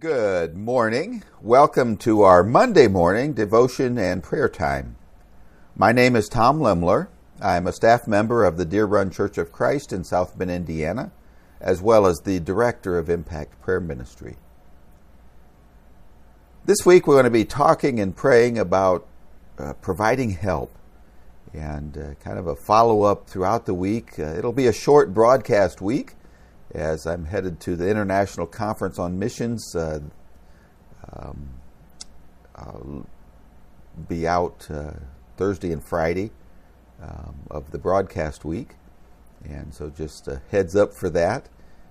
Good morning. Welcome to our Monday morning devotion and prayer time. My name is Tom Lemler. I'm a staff member of the Deer Run Church of Christ in South Bend, Indiana, as well as the director of Impact Prayer Ministry. This week we're going to be talking and praying about providing help and kind of a follow-up throughout the week. It'll be a short broadcast week, as I'm headed to the International Conference on Missions. I'll be out Thursday and Friday of the broadcast week, and so just a heads up for that.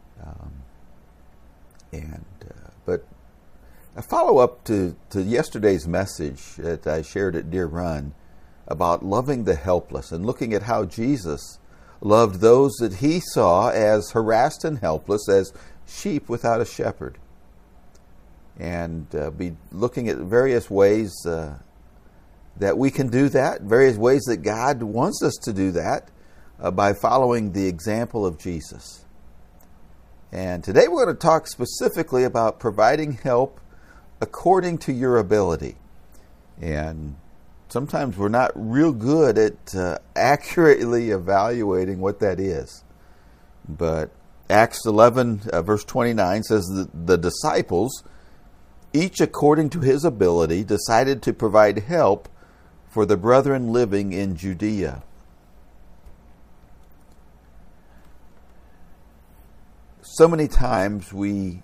But a follow-up to yesterday's message that I shared at Deer Run about loving the helpless and looking at how Jesus loved those that he saw as harassed and helpless, as sheep without a shepherd. And be looking at various ways that we can do that, various ways that God wants us to do that by following the example of Jesus. And today we're going to talk specifically about providing help according to your ability. And sometimes we're not real good at accurately evaluating what that is. But Acts 11, verse 29 says that the disciples, each according to his ability, decided to provide help for the brethren living in Judea. So many times we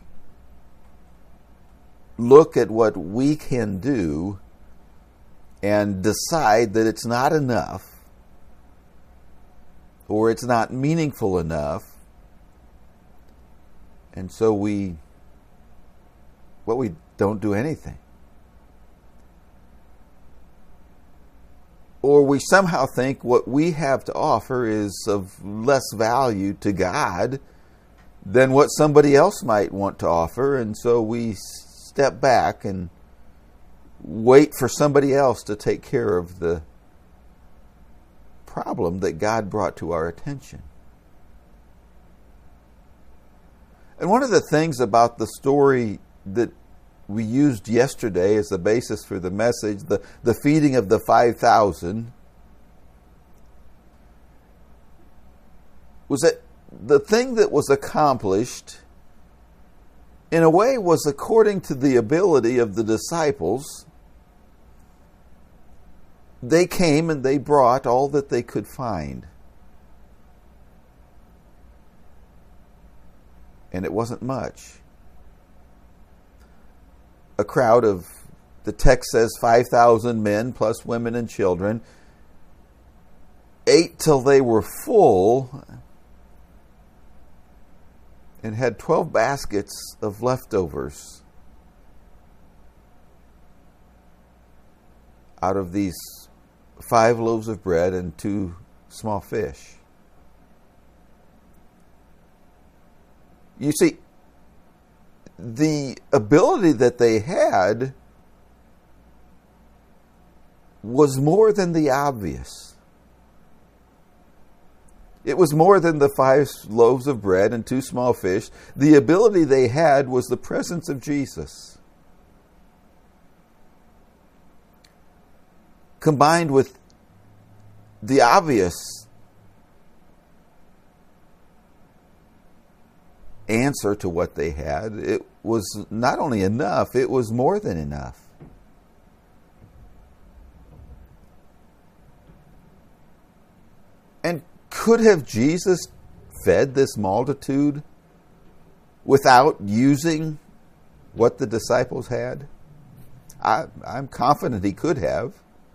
look at what we can do and decide that it's not enough or it's not meaningful enough. And so we don't do anything. Or we somehow think what we have to offer is of less value to God than what somebody else might want to offer, and so we step back and wait for somebody else to take care of the problem that God brought to our attention. And one of the things about the story that we used yesterday as the basis for the message, the feeding of the 5,000, was that the thing that was accomplished in a way was according to the ability of the disciples. They came and they brought all that they could find. And it wasn't much. A crowd of, the text says, 5,000 men plus women and children ate till they were full and had 12 baskets of leftovers out of these 5 loaves of bread and 2 small fish. You see, the ability that they had was more than the obvious. It was more than the 5 loaves of bread and 2 small fish. The ability they had was the presence of Jesus, combined with the obvious answer to what they had. It was not only enough, it was more than enough. And could have Jesus fed this multitude without using what the disciples had? I'm confident he could have.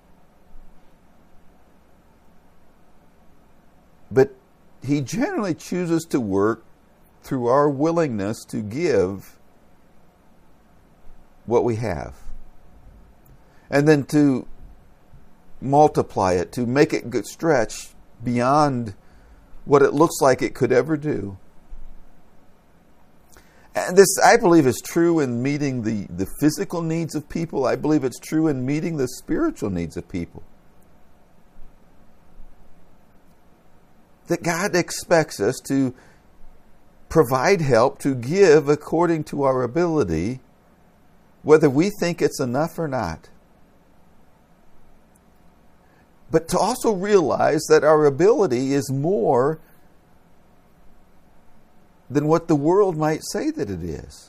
But he generally chooses to work through our willingness to give what we have. And then to multiply it, to make it stretch beyond what it looks like it could ever do. And this, I believe, is true in meeting the physical needs of people. I believe it's true in meeting the spiritual needs of people. That God expects us to provide help, to give according to our ability, whether we think it's enough or not. But to also realize that our ability is more than what the world might say that it is.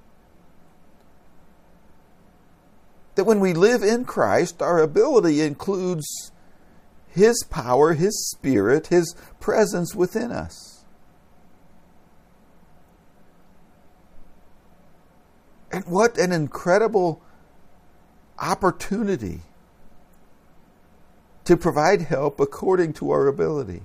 That when we live in Christ, our ability includes His power, His Spirit, His presence within us. And what an incredible opportunity to provide help according to our ability.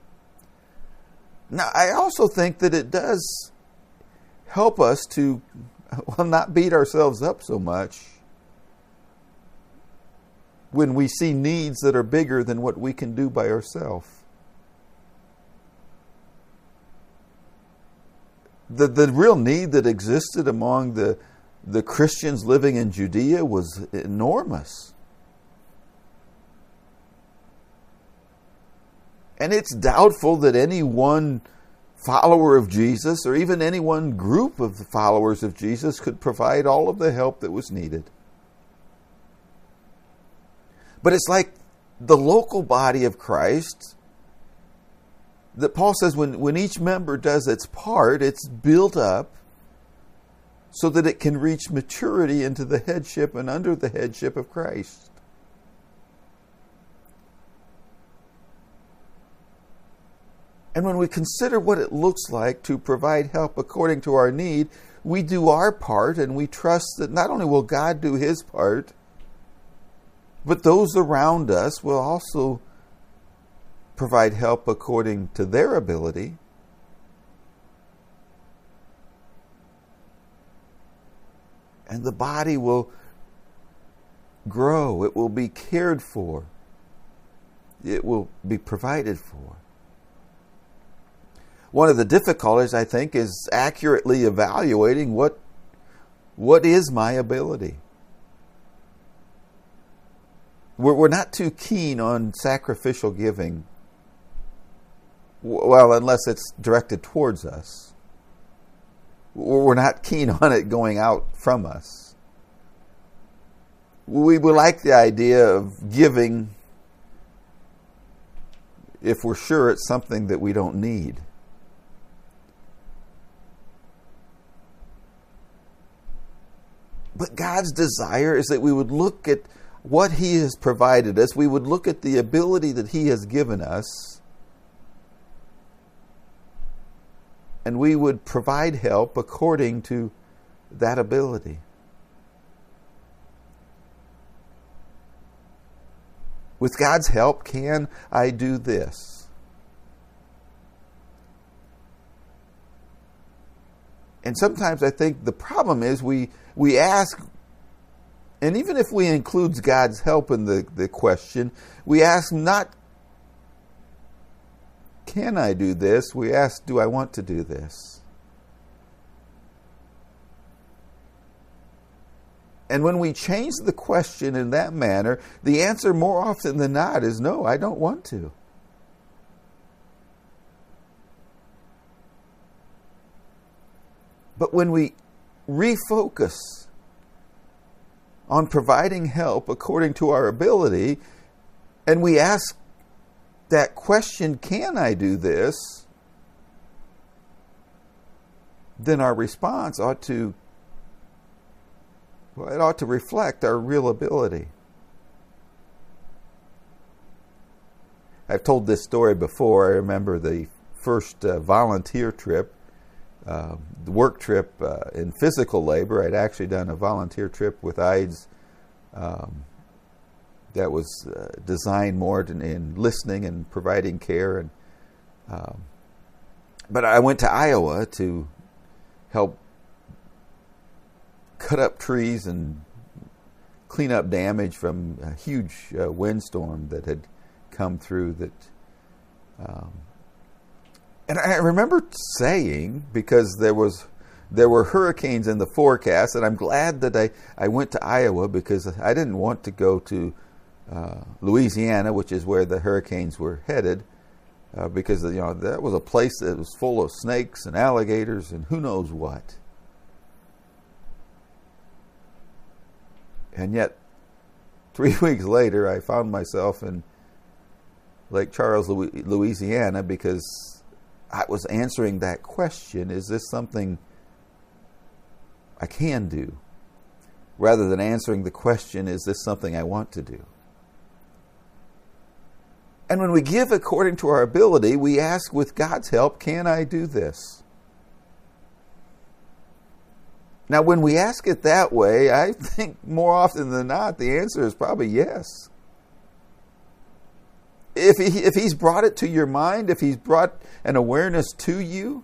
Now, I also think that it does help us to, not beat ourselves up so much when we see needs that are bigger than what we can do by ourselves. The real need that existed among the Christians living in Judea was enormous. And it's doubtful that any one follower of Jesus, or even any one group of the followers of Jesus, could provide all of the help that was needed. But it's like the local body of Christ that Paul says when each member does its part, it's built up so that it can reach maturity into the headship and under the headship of Christ. And when we consider what it looks like to provide help according to our need, we do our part and we trust that not only will God do His part, but those around us will also provide help according to their ability. And the body will grow. It will be cared for. It will be provided for. One of the difficulties, I think, is accurately evaluating what is my ability. We're not too keen on sacrificial giving, well, unless it's directed towards us. We're not keen on it going out from us. We like the idea of giving if we're sure it's something that we don't need. But God's desire is that we would look at what He has provided us. We would look at the ability that He has given us. And we would provide help according to that ability. With God's help, can I do this? And sometimes I think the problem is we ask, and even if we include God's help in the question, we ask not, can I do this? We ask, do I want to do this? And when we change the question in that manner, the answer more often than not is no, I don't want to. But when we refocus on providing help according to our ability, and we ask that question, can I do this? Then our response ought to reflect our real ability. I've told this story before. I remember the first volunteer trip, the work trip in physical labor. I'd actually done a volunteer trip with IDES that was designed more in listening and providing care. But I went to Iowa to help cut up trees and clean up damage from a huge windstorm that had come through. And I remember saying, because there were hurricanes in the forecast, and I'm glad that I went to Iowa, because I didn't want to go to Louisiana, which is where the hurricanes were headed, because that was a place that was full of snakes and alligators and who knows what. And yet, 3 weeks later, I found myself in Lake Charles, Louisiana, because I was answering that question, is this something I can do? Rather than answering the question, is this something I want to do? And when we give according to our ability, we ask with God's help, can I do this? Now, when we ask it that way, I think more often than not, the answer is probably yes. If He's brought it to your mind, if He's brought an awareness to you.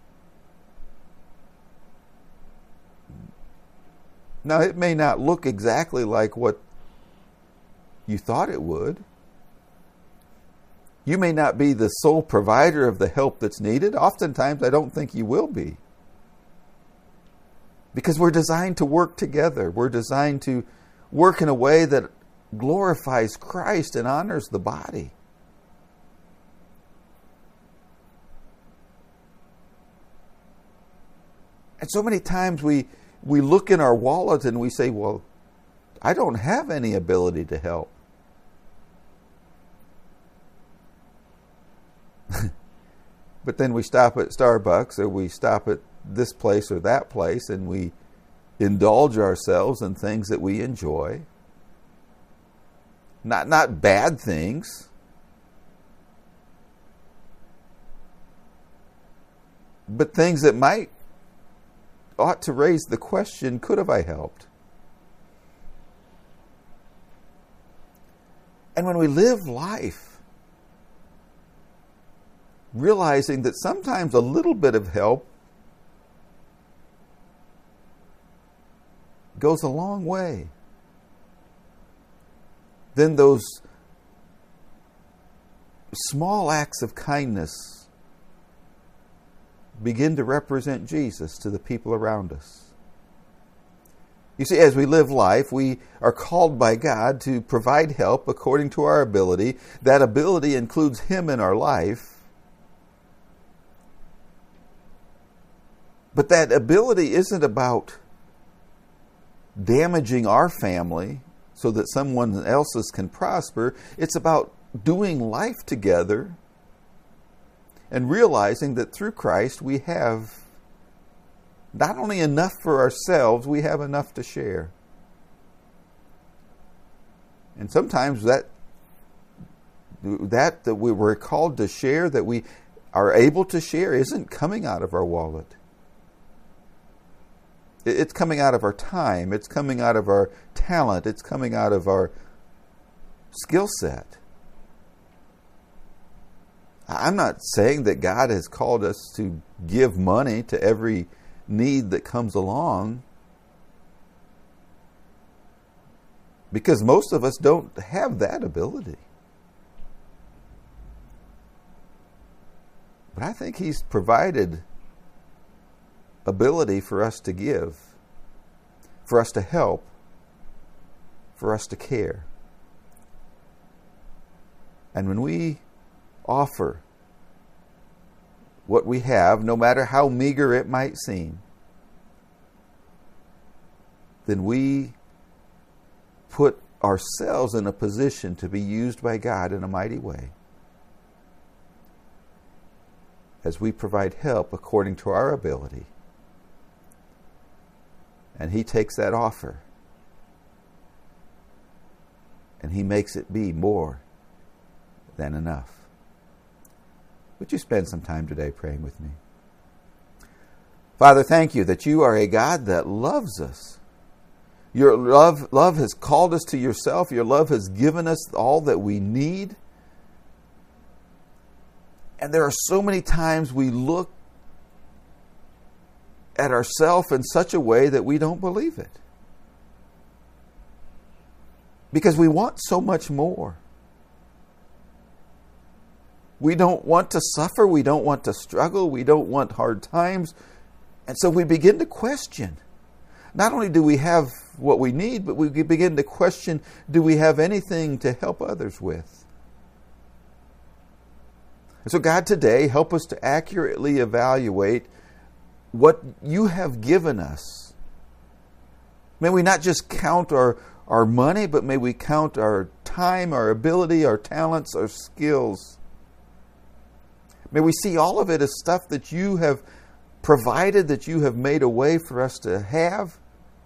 Now, it may not look exactly like what you thought it would. You may not be the sole provider of the help that's needed. Oftentimes, I don't think you will be. Because we're designed to work together. We're designed to work in a way that glorifies Christ and honors the body. And so many times we look in our wallet and we say, well, I don't have any ability to help. But then we stop at Starbucks or we stop at this place or that place and we indulge ourselves in things that we enjoy. Not bad things. But things that ought to raise the question, could have I helped? And when we live life realizing that sometimes a little bit of help goes a long way, then those small acts of kindness begin to represent Jesus to the people around us. You see, as we live life, we are called by God to provide help according to our ability. That ability includes Him in our life. But that ability isn't about damaging our family so that someone else's can prosper. It's about doing life together and realizing that through Christ we have not only enough for ourselves, we have enough to share. And sometimes that we were called to share, that we are able to share, isn't coming out of our wallet. It's coming out of our time. It's coming out of our talent. It's coming out of our skill set. I'm not saying that God has called us to give money to every need that comes along, because most of us don't have that ability. But I think He's provided ability for us to give, for us to help, for us to care. And when we offer what we have, no matter how meager it might seem, then we put ourselves in a position to be used by God in a mighty way as we provide help according to our ability. And He takes that offer and He makes it be more than enough. Would you spend some time today praying with me? Father, thank You that You are a God that loves us. Your love has called us to Yourself. Your love has given us all that we need. And there are so many times we look at ourselves in such a way that we don't believe it. Because we want so much more. We don't want to suffer. We don't want to struggle. We don't want hard times. And so we begin to question. Not only do we have what we need, but we begin to question, do we have anything to help others with? And so God, today, help us to accurately evaluate what You have given us. May we not just count our our money, but may we count our time, our ability, our talents, our skills. May we see all of it as stuff that you have provided, that you have made a way for us to have.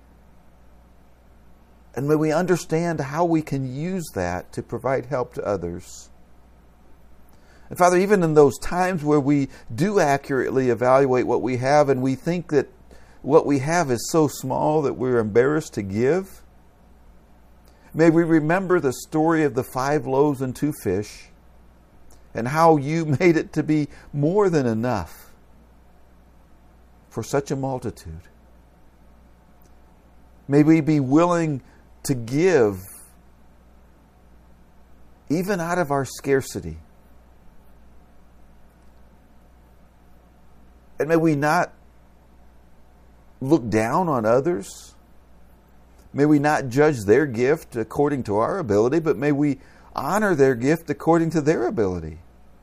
And may we understand how we can use that to provide help to others. And Father, even in those times where we do accurately evaluate what we have and we think that what we have is so small that we're embarrassed to give, may we remember the story of the 5 loaves and 2 fish and how you made it to be more than enough for such a multitude. May we be willing to give even out of our scarcity. And may we not look down on others. May we not judge their gift according to our ability, but may we honor their gift according to their ability.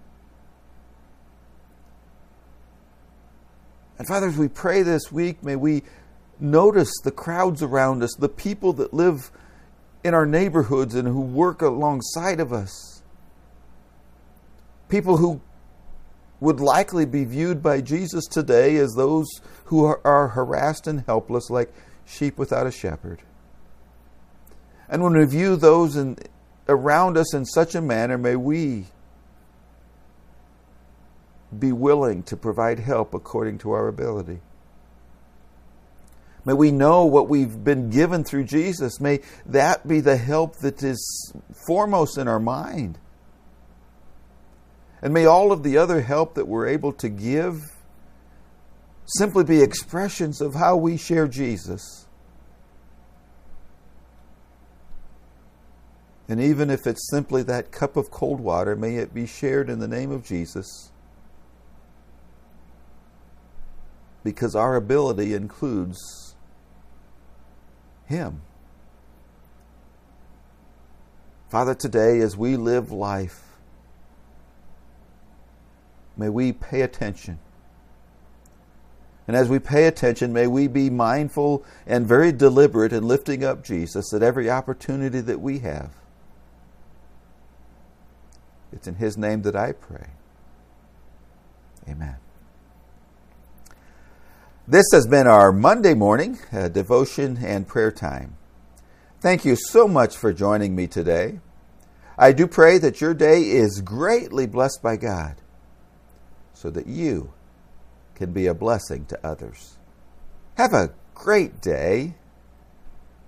And Father, as we pray this week, may we notice the crowds around us, the people that live in our neighborhoods and who work alongside of us. People who would likely be viewed by Jesus today as those who are harassed and helpless like sheep without a shepherd. And when we view those around us in such a manner, may we be willing to provide help according to our ability. May we know what we've been given through Jesus. May that be the help that is foremost in our mind. And may all of the other help that we're able to give simply be expressions of how we share Jesus. And even if it's simply that cup of cold water, may it be shared in the name of Jesus. Because our ability includes Him. Father, today as we live life, may we pay attention. And as we pay attention, may we be mindful and very deliberate in lifting up Jesus at every opportunity that we have. It's in His name that I pray. Amen. This has been our Monday morning devotion and prayer time. Thank you so much for joining me today. I do pray that your day is greatly blessed by God, so that you can be a blessing to others. Have a great day.